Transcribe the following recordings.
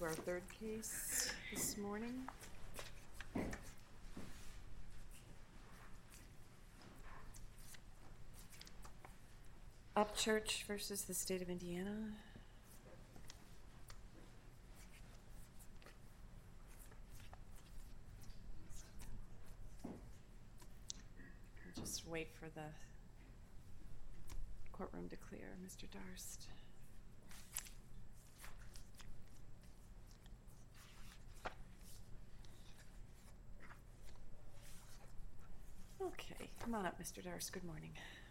to our third case this morning. Upchurch versus the State of Indiana. We'll just wait for the courtroom to clear. Mr. Darst. Okay, come on up, Mr. Darst. Good morning.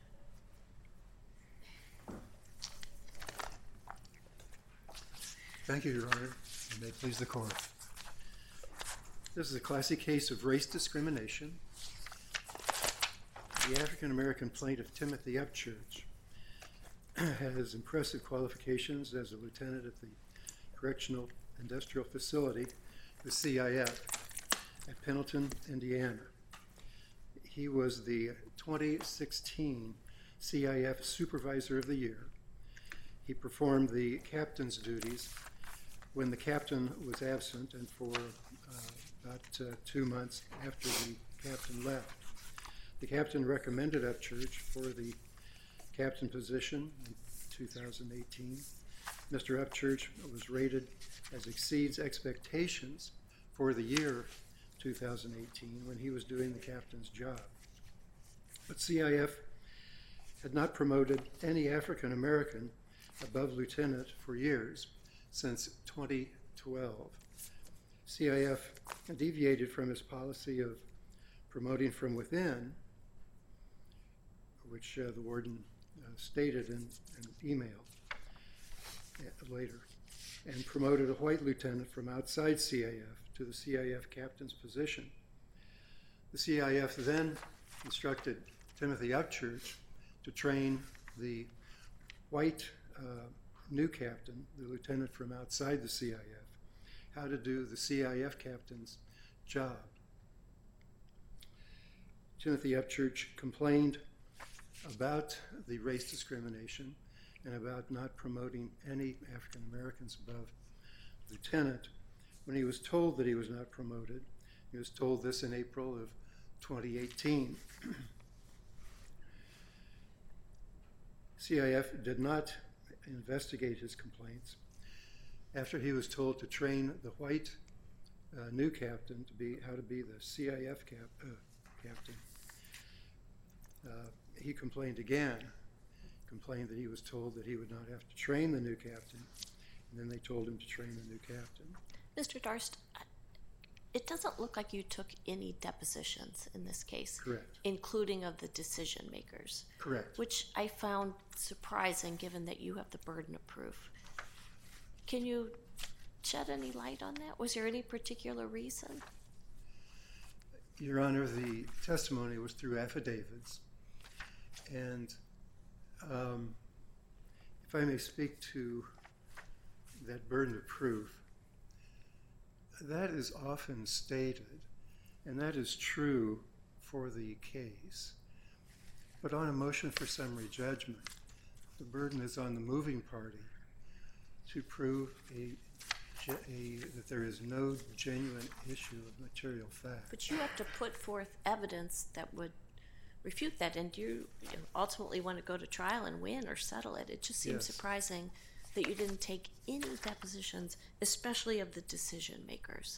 Thank you, Your Honor, and may it please the court. This is a classic case of race discrimination. The African-American plaintiff, Timothy Upchurch, has impressive qualifications as a lieutenant at the Correctional Industrial Facility, the CIF, at Pendleton, Indiana. He was the 2016 CIF Supervisor of the Year. He performed the captain's duties when the captain was absent and for about 2 months after the captain left. The captain recommended Upchurch for the captain position in 2018. Mr. Upchurch was rated as exceeds expectations for the year 2018 when he was doing the captain's job. But CIF had not promoted any African American above lieutenant for years, since 2012. CIF deviated from his policy of promoting from within, which the warden stated in an email later, and promoted a white lieutenant from outside CIF to the CIF captain's position. The CIF then instructed Timothy Upchurch to train the white new captain, the lieutenant from outside the CIF, how to do the CIF captain's job. Timothy Upchurch complained about the race discrimination and about not promoting any African Americans above lieutenant. When he was told that he was not promoted, he was told this in April of 2018. CIF did not investigate his complaints after he was told to train the white new captain to be how to be the CIF captain. He complained again, complained that he was told that he would not have to train the new captain, and then they told him to train the new captain. Mr. Darst, it doesn't look like you took any depositions in this case. Correct. Including of the decision makers. Correct. Which I found surprising given that you have the burden of proof. Can you shed any light on that? Was there any particular reason? Your Honor, the testimony was through affidavits, and if I may speak to that burden of proof, that is often stated, and that is true for the case. But on a motion for summary judgment, the burden is on the moving party to prove that there is no genuine issue of material fact. But you have to put forth evidence that would refute that, and you ultimately want to go to trial and win or settle it. It just seems surprising that you didn't take any depositions, especially of the decision makers.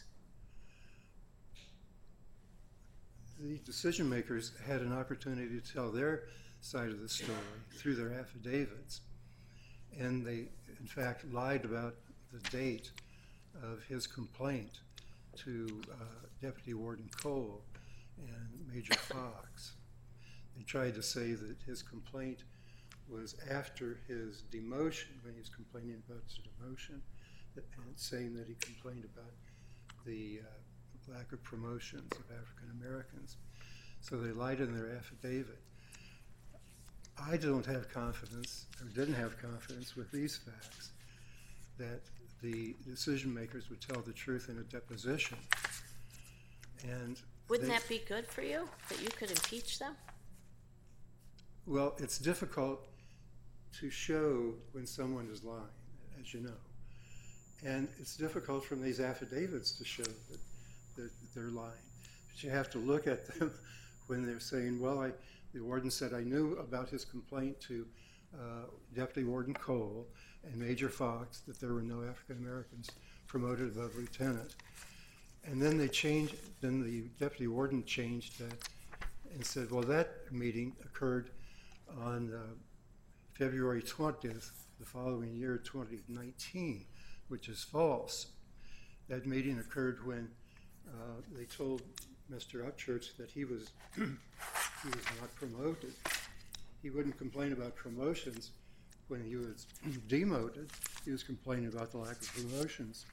The decision makers had an opportunity to tell their side of the story through their affidavits, and they, in fact, lied about the date of his complaint to Deputy Warden Cole and Major Fox. They tried to say that his complaint was after his demotion, when he was complaining about his demotion, and saying that he complained about the lack of promotions of African Americans. So they lied in their affidavit. I don't have confidence, or didn't have confidence with these facts, that the decision makers would tell the truth in a deposition. And wouldn't that be good for you, that you could impeach them? Well, it's difficult to show when someone is lying, as you know. And it's difficult from these affidavits to show that they're lying. But you have to look at them when they're saying, well, the warden said I knew about his complaint to Deputy Warden Cole and Major Fox that there were no African Americans promoted above lieutenant. And then the Deputy Warden changed that and said, well, that meeting occurred on February 20th, the following year, 2019, which is false. That meeting occurred when they told Mr. Upchurch that he was not promoted. He wouldn't complain about promotions when he was demoted. He was complaining about the lack of promotions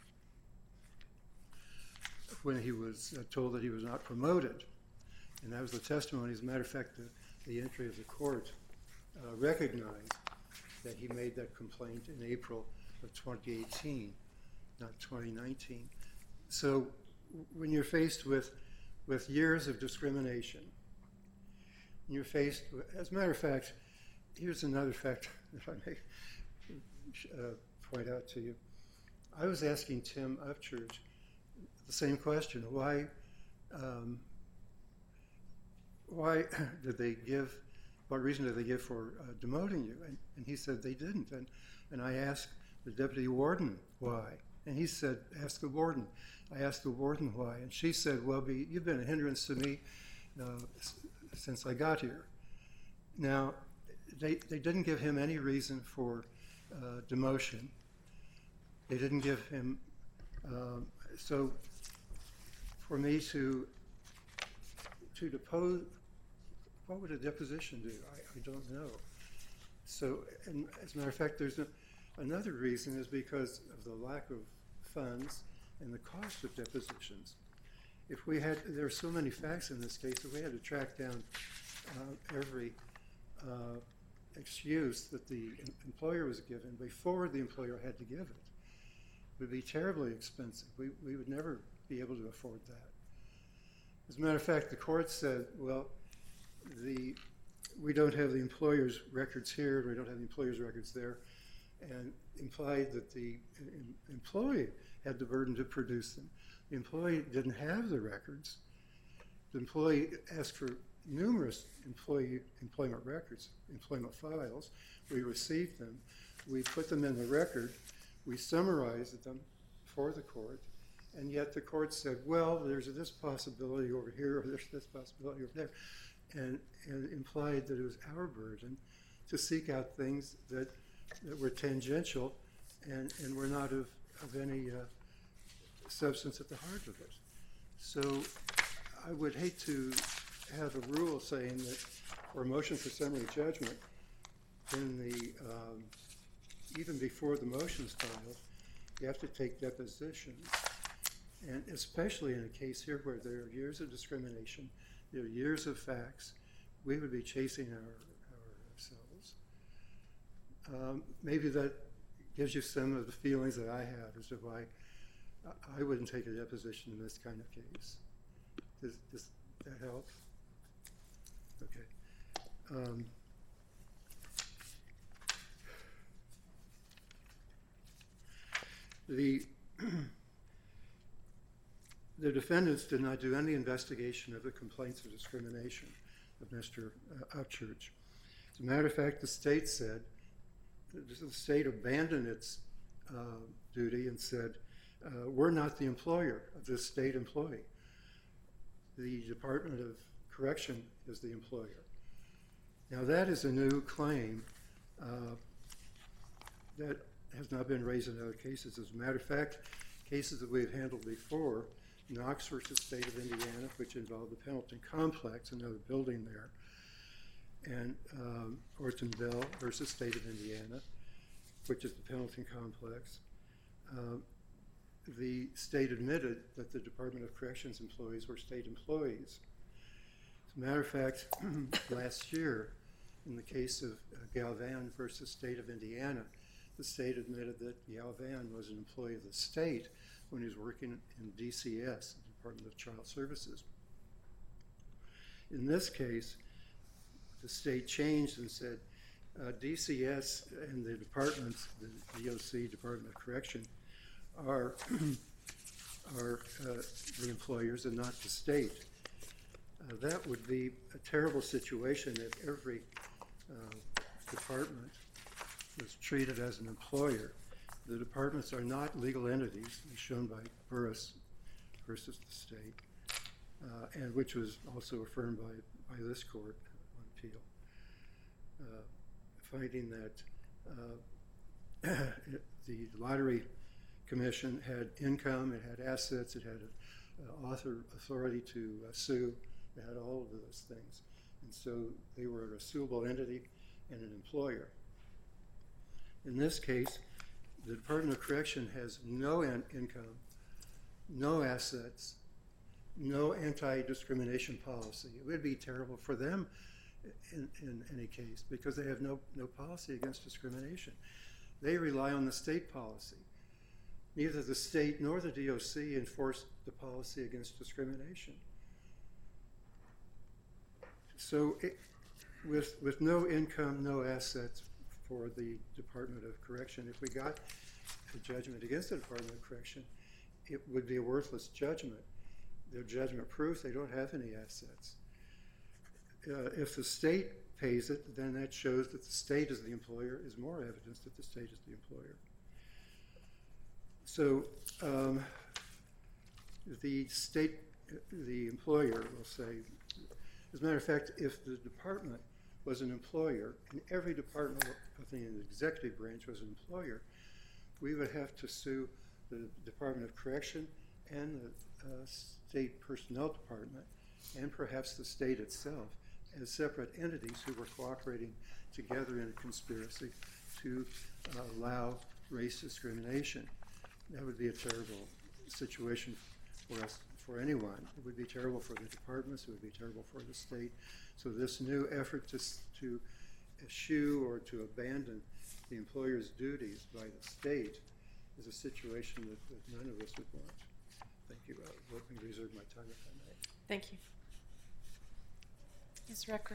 when he was told that he was not promoted. And that was the testimony. As a matter of fact, the entry of the court recognized that he made that complaint in April of 2018, not 2019. So when you're faced with years of discrimination, you're faced with, as a matter of fact, here's another fact that I may point out to you. I was asking Tim Upchurch the same question. Why did they give, what reason did they give for demoting you? And he said they didn't. And I asked the deputy warden why. And he said, ask the warden. I asked the warden why. And she said, well, you've been a hindrance to me since I got here. Now, they didn't give him any reason for demotion. They didn't give him, so for me to depose, what would a deposition do? I don't know. So, and as a matter of fact, there's another reason is because of the lack of funds and the cost of depositions. If we had, there are so many facts in this case, if we had to track down every excuse that the employer was given before the employer had to give it, it would be terribly expensive. We would never be able to afford that. As a matter of fact, the court said, well, we don't have the employer's records here, we don't have the employer's records there, and implied that the employee had the burden to produce them. The employee didn't have the records. The employee asked for numerous employment records, employment files. We received them. We put them in the record. We summarized them for the court. And yet the court said, well, there's this possibility over here, or there's this possibility over there, and implied that it was our burden to seek out things that were tangential and were not of any substance at the heart of it. So I would hate to have a rule saying that for a motion for summary judgment, in the even before the motion's filed, you have to take depositions. And especially in a case here where there are years of discrimination, there are years of facts, we would be chasing ourselves. Maybe that gives you some of the feelings that I have as to why I wouldn't take a deposition in this kind of case. Does that help? Okay. The defendants did not do any investigation of the complaints of discrimination of Mr. Upchurch. As a matter of fact, the state said, the state abandoned its duty and said, we're not the employer of this state employee. The Department of Correction is the employer. Now that is a new claim that has not been raised in other cases. As a matter of fact, cases that we've handled before, Knox versus State of Indiana, which involved the Pendleton Complex, another building there, and Orton Bell versus State of Indiana, which is the Pendleton Complex. The state admitted that the Department of Corrections employees were state employees. As a matter of fact, last year, in the case of Galvan versus State of Indiana, the state admitted that Galvan was an employee of the state when he was working in DCS, the Department of Child Services. In this case, the state changed and said DCS and the departments, the DOC, Department of Correction, are the employers and not the state. That would be a terrible situation if every department was treated as an employer. The departments are not legal entities, as shown by Burris versus the state, and which was also affirmed by this court on appeal, finding that the Lottery Commission had income, it had assets, it had authority to sue, it had all of those things. And so they were a suable entity and an employer. In this case, the Department of Correction has no income, no assets, no anti-discrimination policy. It would be terrible for them in any case because they have no policy against discrimination. They rely on the state policy. Neither the state nor the DOC enforce the policy against discrimination. So with no income, no assets for the Department of Correction, if we got a judgment against the Department of Correction, it would be a worthless judgment. Their judgment proves they don't have any assets. If the state pays it, then that shows that the state as the employer is more evidence that the state is the employer. So the employer will say, as a matter of fact, if the department was an employer, and every department of the executive branch was an employer, we would have to sue the Department of Correction and the State Personnel Department, and perhaps the state itself, as separate entities who were cooperating together in a conspiracy to allow race discrimination. That would be a terrible situation for us, for anyone. It would be terrible for the departments, it would be terrible for the state. So this new effort to eschew or to abandon the employer's duties by the state is a situation that none of us would want. Thank you. Let me reserve my time if I may. Thank you. Ms. Recker.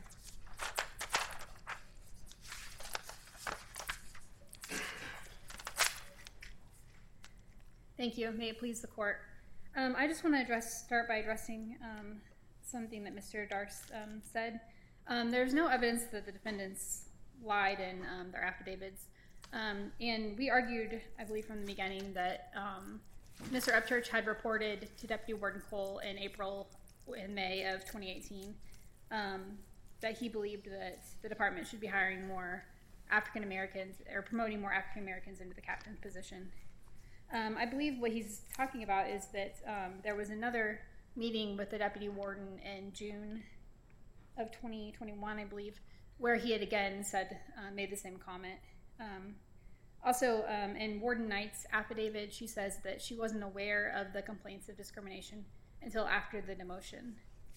Thank you. May it please the court. I just want to start by addressing something that Mr. Darce said. There's no evidence that the defendants lied in their affidavits. And we argued, I believe from the beginning, that Mr. Upchurch had reported to Deputy Warden Cole in April and May of 2018 that he believed that the department should be hiring more African Americans or promoting more African Americans into the captain position. I believe what he's talking about is that there was another meeting with the deputy warden in June of 2021, I believe, where he had again said, made the same comment. Also, in Warden Knight's affidavit, she says that she wasn't aware of the complaints of discrimination until after the demotion.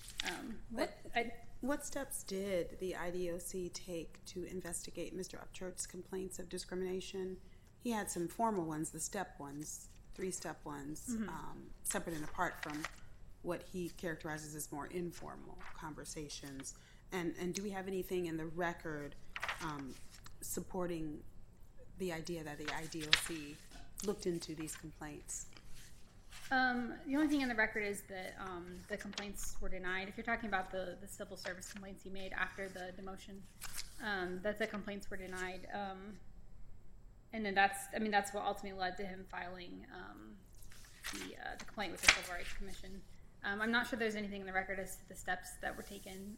What steps did the IDOC take to investigate Mr. Upchurch's complaints of discrimination? He had some formal ones, the step ones, 3-step ones, separate and apart from what he characterizes as more informal conversations. And do we have anything in the record supporting the idea that the IDOC looked into these complaints? The only thing in the record is that the complaints were denied. If you're talking about the civil service complaints he made after the demotion, that the complaints were denied. And then that's what ultimately led to him filing the complaint with the Civil Rights Commission. I'm not sure there's anything in the record as to the steps that were taken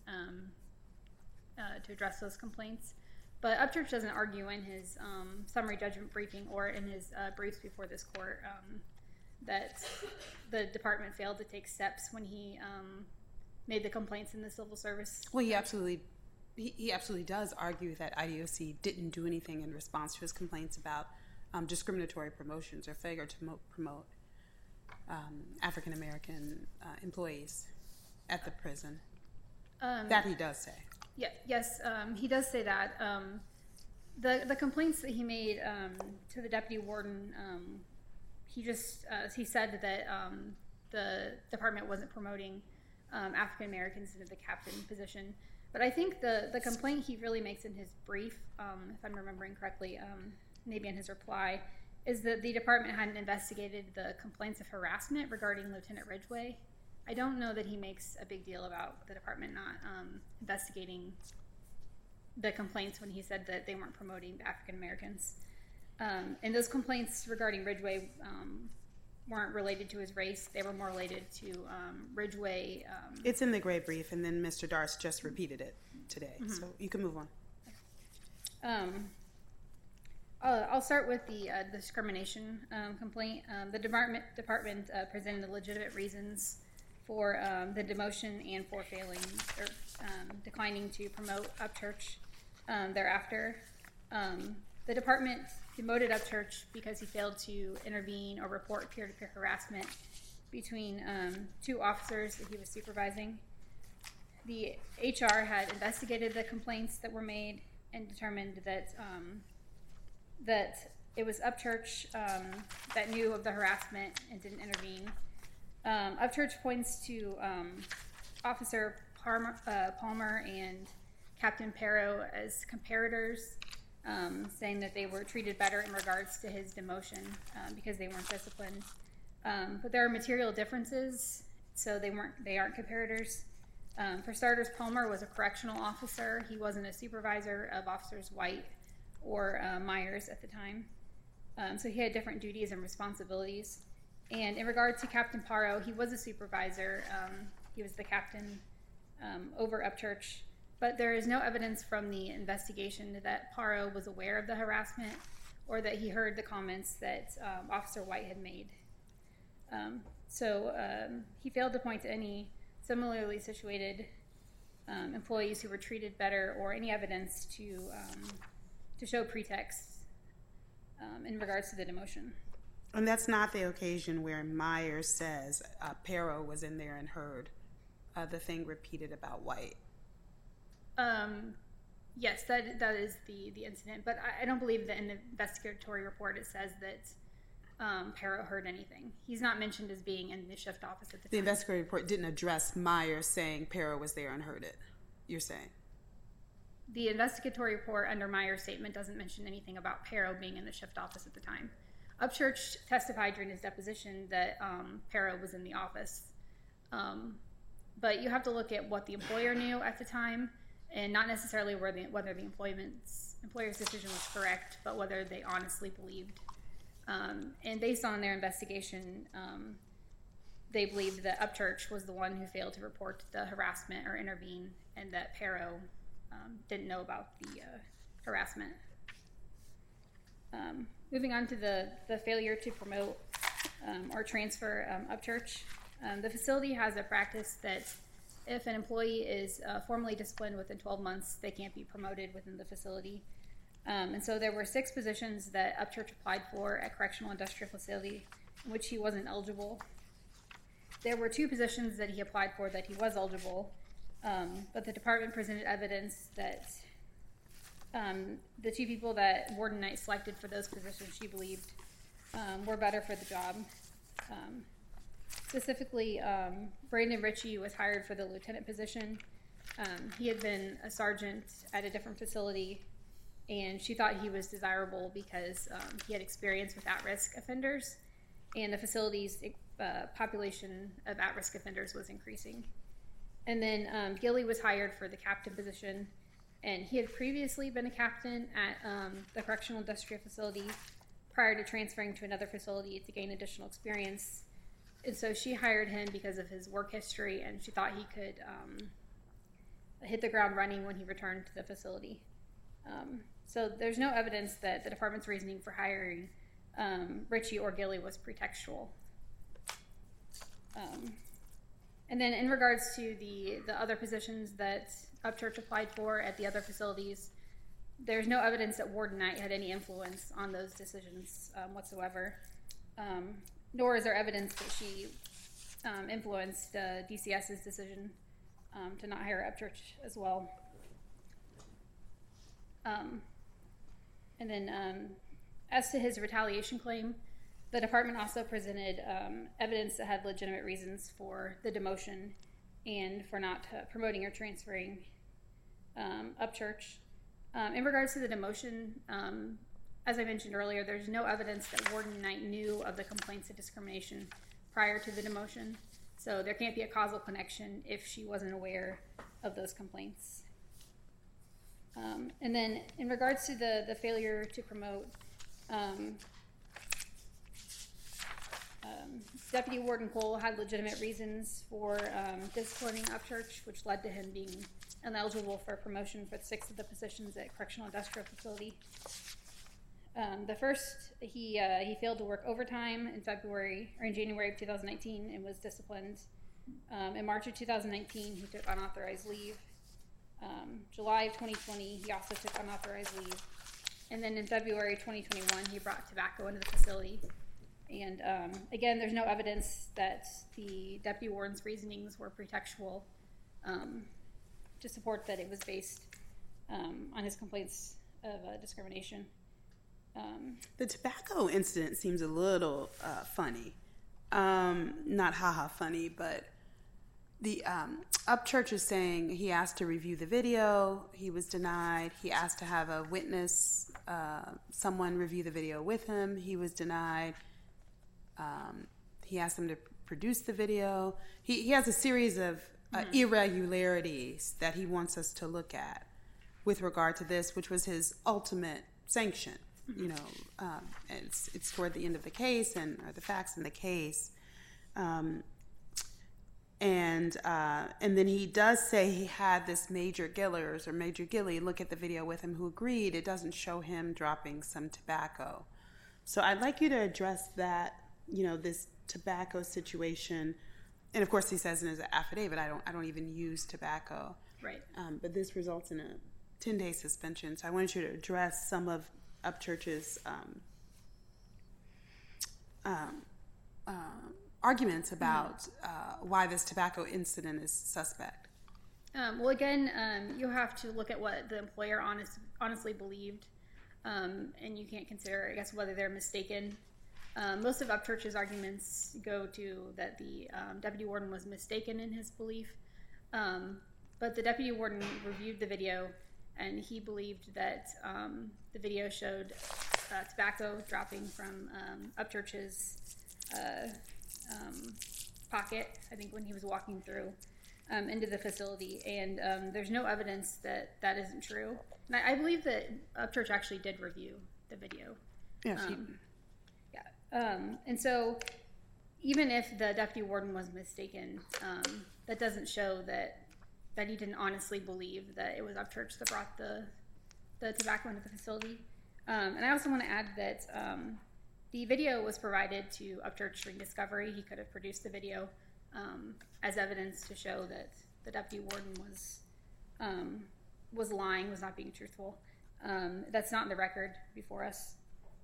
to address those complaints. But Upchurch doesn't argue in his summary judgment briefing or in his briefs before this court that the department failed to take steps when he made the complaints in the civil service. Well, he absolutely does argue that IDOC didn't do anything in response to his complaints about discriminatory promotions or failure to promote African American employees at the prison. That he does say. Yeah, yes, he does say that. The complaints that he made to the deputy warden, he said that the department wasn't promoting African Americans into the captain position. But I think the complaint he really makes in his brief, if I'm remembering correctly, maybe in his reply, is that the department hadn't investigated the complaints of harassment regarding Lieutenant Ridgway. I don't know that he makes a big deal about the department not investigating the complaints when he said that they weren't promoting the African Americans. And those complaints regarding Ridgway weren't related to his race. They were more related to Ridgway. It's in the gray brief, and then Mr. Darst just repeated it today. So you can move on. I'll start with the discrimination complaint. The department presented legitimate reasons for the demotion and for failing or declining to promote Upchurch thereafter. The department demoted Upchurch because he failed to intervene or report peer-to-peer harassment between two officers that he was supervising. The HR had investigated the complaints that were made and determined that that it was Upchurch that knew of the harassment and didn't intervene. Upchurch points to Officer Palmer and Captain Pero as comparators, saying that they were treated better in regards to his demotion because they weren't disciplined. But there are material differences, so they aren't comparators. For starters, Palmer was a correctional officer. He wasn't a supervisor of Officers White or Myers at the time. So he had different duties and responsibilities. And in regard to Captain Paro, he was a supervisor. He was the captain over Upchurch. But there is no evidence from the investigation that Paro was aware of the harassment or that he heard the comments that Officer White had made. So he failed to point to any similarly situated employees who were treated better or any evidence to show pretext in regards to the demotion. And that's not the occasion where Myers says Pero was in there and heard the thing repeated about White. Yes, that is the incident, but I don't believe that in the investigatory report it says that Pero heard anything. He's not mentioned as being in the shift office at the time. The investigatory report didn't address Myers saying Pero was there and heard it, you're saying? The investigatory report under Myers' statement doesn't mention anything about Pero being in the shift office at the time. Upchurch testified during his deposition that Pero was in the office. But you have to look at what the employer knew at the time and not necessarily whether the employer's decision was correct, but whether they honestly believed. And based on their investigation, they believed that Upchurch was the one who failed to report the harassment or intervene and that Pero didn't know about the harassment. Moving on to the failure to promote or transfer Upchurch. The facility has a practice that if an employee is formally disciplined within 12 months, they can't be promoted within the facility. And so there were 6 positions that Upchurch applied for at Correctional Industrial Facility in which he wasn't eligible. There were 2 positions that he applied for that he was eligible, but the department presented evidence that the 2 people that Warden Knight selected for those positions she believed were better for the job. Specifically, Brandon Ritchie was hired for the lieutenant position. He had been a sergeant at a different facility, and she thought he was desirable because he had experience with at-risk offenders, and the facility's population of at-risk offenders was increasing. And then Gilly was hired for the captain position, and he had previously been a captain at the Correctional Industrial Facility prior to transferring to another facility to gain additional experience. And so she hired him because of his work history, and she thought he could hit the ground running when he returned to the facility. So there's no evidence that the department's reasoning for hiring Ritchie or Gilly was pretextual. And then in regards to the other positions that Upchurch applied for at the other facilities, there's no evidence that Warden Knight had any influence on those decisions whatsoever. Nor is there evidence that she influenced DCS's decision to not hire Upchurch as well. And then as to his retaliation claim, the department also presented evidence that had legitimate reasons for the demotion and for not promoting or transferring Upchurch. In regards to the demotion, as I mentioned earlier, there's no evidence that Warden Knight knew of the complaints of discrimination prior to the demotion. So there can't be a causal connection if she wasn't aware of those complaints. And then in regards to the failure to promote, Deputy Warden Cole had legitimate reasons for disciplining Upchurch, which led to him being ineligible for promotion for 6 of the positions at Correctional Industrial Facility. The first, he failed to work overtime in January of 2019 and was disciplined. In March of 2019, he took unauthorized leave. July of 2020, he also took unauthorized leave. And then in February 2021, he brought tobacco into the facility. And again, there's no evidence that the deputy warden's reasonings were pretextual to support that it was based on his complaints of discrimination. The tobacco incident seems a little funny. Not haha funny, but the Upchurch is saying he asked to review the video. He was denied. He asked to have a witness, someone review the video with him. He was denied. He asked them to produce the video. He has a series of irregularities that he wants us to look at with regard to this, which was his ultimate sanction. You know, it's toward the end of the case or the facts in the case. And then he does say he had this Major Gilly look at the video with him, who agreed it doesn't show him dropping some tobacco. So I'd like you to address that, you know, this tobacco situation. And of course he says in his affidavit, I don't even use tobacco. Right. But this results in a 10-day suspension. So I wanted you to address some of Upchurch's arguments about why this tobacco incident is suspect. Well, again, you have to look at what the employer honestly believed, and you can't consider, I guess, whether they're mistaken. Most of Upchurch's arguments go to that the deputy warden was mistaken in his belief, but the deputy warden reviewed the video, and he believed that the video showed tobacco dropping from Upchurch's pocket, I think, when he was walking through into the facility. And there's no evidence that that isn't true. And I believe that Upchurch actually did review the video. Yeah. And so even if the deputy warden was mistaken, that doesn't show that he didn't honestly believe that it was Upchurch that brought the tobacco into the facility. And I also want to add that the video was provided to Upchurch during discovery. He could have produced the video as evidence to show that the deputy warden was lying, was not being truthful. That's not in the record before us.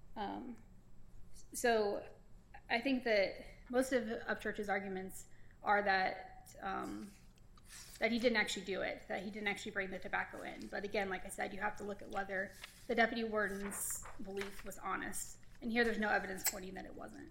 So I think that most of Upchurch's arguments are that he didn't actually do it, that he didn't actually bring the tobacco in. But again, like I said, you have to look at whether the deputy warden's belief was honest. And here there's no evidence pointing that it wasn't.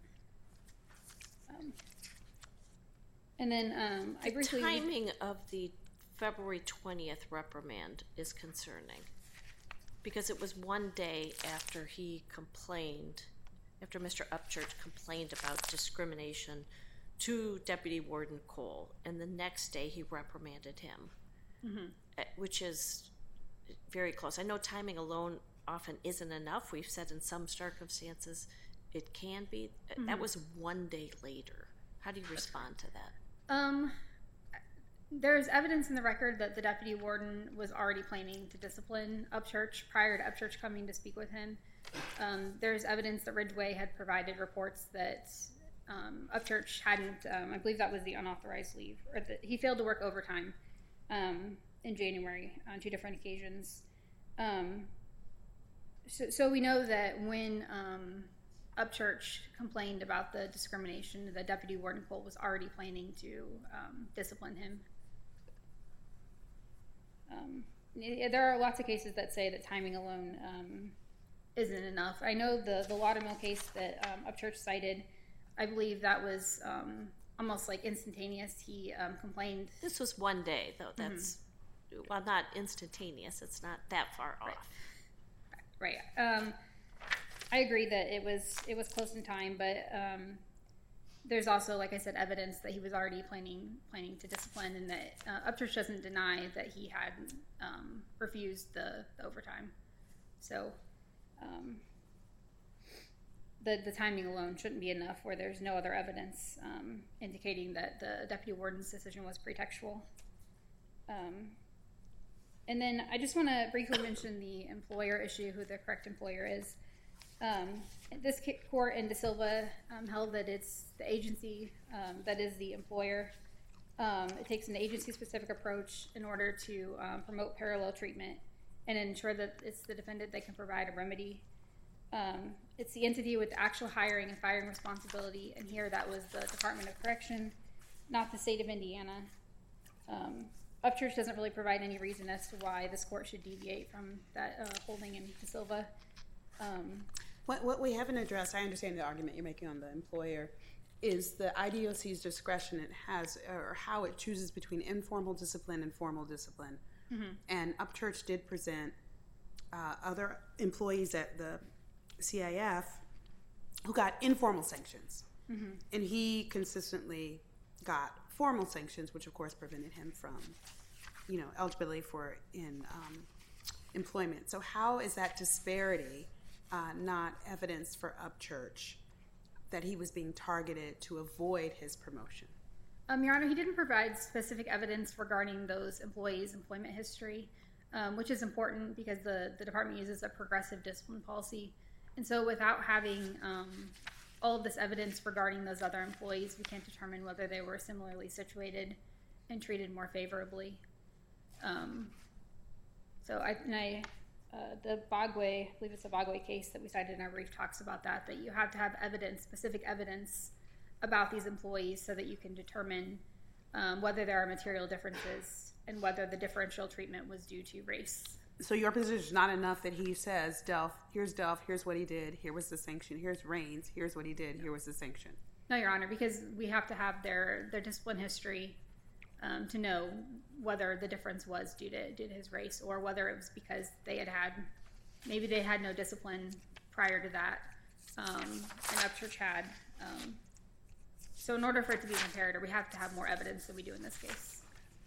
And then I briefly... The timing of the February 20th reprimand is concerning, because it was one day after he complained, after Mr. Upchurch complained about discrimination to Deputy Warden Cole, and the next day he reprimanded him, which is very close. I know timing alone often isn't enough. We've said in some circumstances it can be. That was one day later. How do you respond to that? There's evidence in the record that the deputy warden was already planning to discipline Upchurch prior to Upchurch coming to speak with him. There's evidence that Ridgeway had provided reports that Upchurch hadn't, I believe that was the unauthorized leave, or that he failed to work overtime in January on 2 different occasions. So we know that when Upchurch complained about the discrimination, the deputy warden Cole was already planning to discipline him. There are lots of cases that say that timing alone isn't enough. I know the Laudermill case that Upchurch cited, I believe that was almost like instantaneous. He complained. This was one day, though. That's, well, not instantaneous. It's not that far off. Right. I agree that it was close in time, but there's also, like I said, evidence that he was already planning to discipline, and that Upchurch doesn't deny that he had refused the overtime. So the timing alone shouldn't be enough where there's no other evidence indicating that the deputy warden's decision was pretextual. And then I just want to briefly mention the employer issue, who the correct employer is. This court in De Silva held that it's the agency that is the employer. It takes an agency-specific approach in order to promote parallel treatment and ensure that it's the defendant that can provide a remedy. It's the entity with the actual hiring and firing responsibility, and here that was the Department of Correction, not the state of Indiana. Upchurch doesn't really provide any reason as to why this court should deviate from that holding in De Silva. What we haven't addressed, I understand the argument you're making on the employer, is the IDOC's discretion it has, or how it chooses between informal discipline and formal discipline. Mm-hmm. And Upchurch did present other employees at the CIF who got informal sanctions. Mm-hmm. And he consistently got formal sanctions, which of course prevented him from, eligibility for employment. So how is that disparity not evidence for Upchurch that he was being targeted to avoid his promotion? Your Honor, he didn't provide specific evidence regarding those employees' employment history, which is important because the department uses a progressive discipline policy. And so without having all of this evidence regarding those other employees, we can't determine whether they were similarly situated and treated more favorably. The Bogway, I believe it's a Bogway case that we cited in our brief, talks about that you have to have evidence, specific evidence about these employees so that you can determine whether there are material differences and whether the differential treatment was due to race. So your position is not enough that he says, Delph, here's what he did, here was the sanction, here's Raines, here's what he did, here was the sanction. No, Your Honor, because we have to have their discipline history to know whether the difference was due to his race or whether it was because maybe they had no discipline prior to that, and Upchurch had. So in order for it to be a comparator, we have to have more evidence than we do in this case.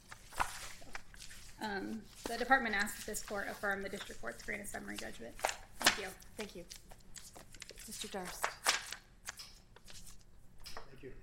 The department asks that this court affirm the district court's grant of summary judgment. Thank you. Thank you. Mr. Darst. Thank you.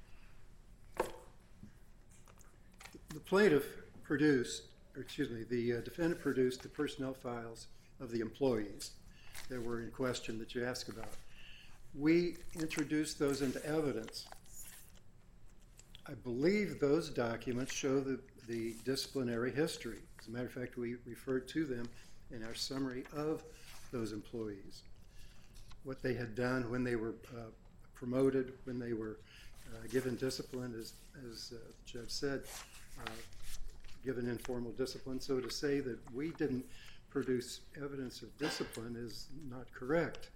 The defendant produced the personnel files of the employees that were in question that you asked about. We introduced those into evidence. I believe those documents show the disciplinary history. As a matter of fact, we referred to them in our summary of those employees. What they had done when they were promoted, when they were given discipline, as the judge said, given informal discipline. So to say that we didn't produce evidence of discipline is not correct.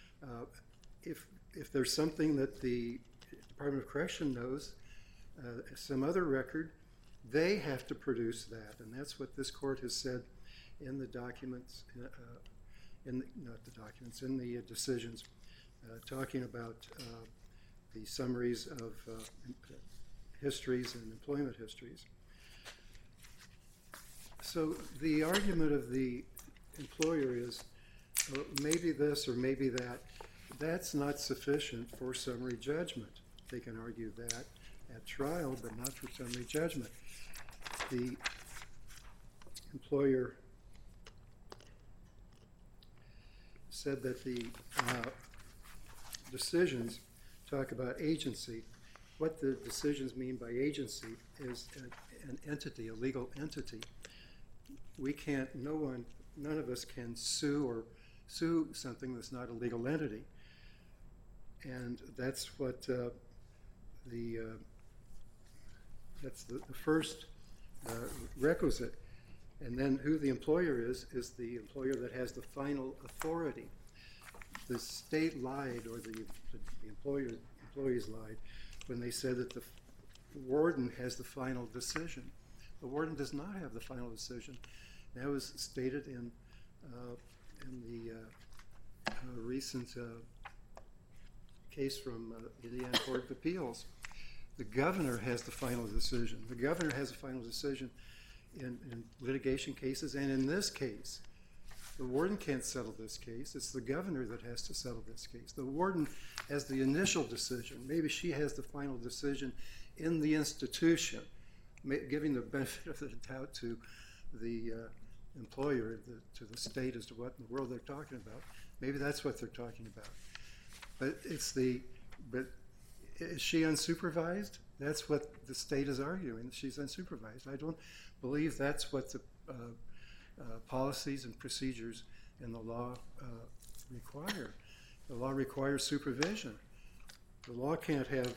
If there's something that the Department of Correction knows, some other record, they have to produce that, and that's what this court has said in the documents, in the decisions, talking about the summaries of histories and employment histories. So the argument of the employer is maybe this or maybe that. That's not sufficient for summary judgment. They can argue that at trial, but not for summary judgment. The employer said that the decisions talk about agency. What the decisions mean by agency is an entity, a legal entity. We can't, none of us can sue something that's not a legal entity. And that's what that's the first requisite. And then who the employer is the employer that has the final authority. The state lied, or the employees lied, when they said that the warden has the final decision. The warden does not have the final decision. That was stated in the recent case from Indiana Court of Appeals. The governor has the final decision. The governor has the final decision in litigation cases, and in this case, the warden can't settle this case. It's the governor that has to settle this case. The warden has the initial decision. Maybe she has the final decision in the institution, giving the benefit of the doubt to the employer, to the state as to what in the world they're talking about. Maybe that's what they're talking about. But is she unsupervised? That's what the state is arguing. She's unsupervised. I don't believe that's what the policies and procedures in the law require. The law requires supervision. The law can't have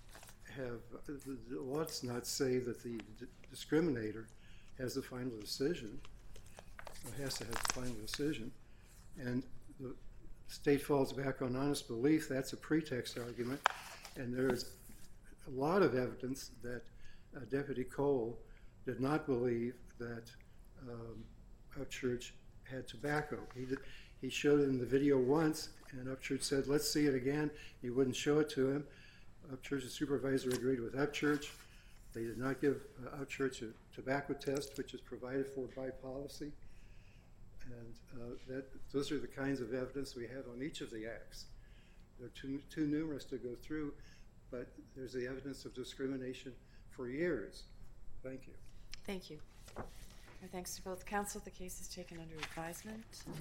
the law does not say that the discriminator has the final decision. It has to have the final decision. And the state falls back on honest belief. That's a pretext argument. And there's a lot of evidence that Deputy Cole did not believe that Upchurch had tobacco. He showed it in the video once, and Upchurch said, let's see it again. He wouldn't show it to him. Upchurch's supervisor agreed with Upchurch. They did not give Upchurch a tobacco test, which is provided for by policy. And those are the kinds of evidence we have on each of the acts. They're too numerous to go through, but there's the evidence of discrimination for years. Thank you. Thank you. Our thanks to both counsel. The case is taken under advisement.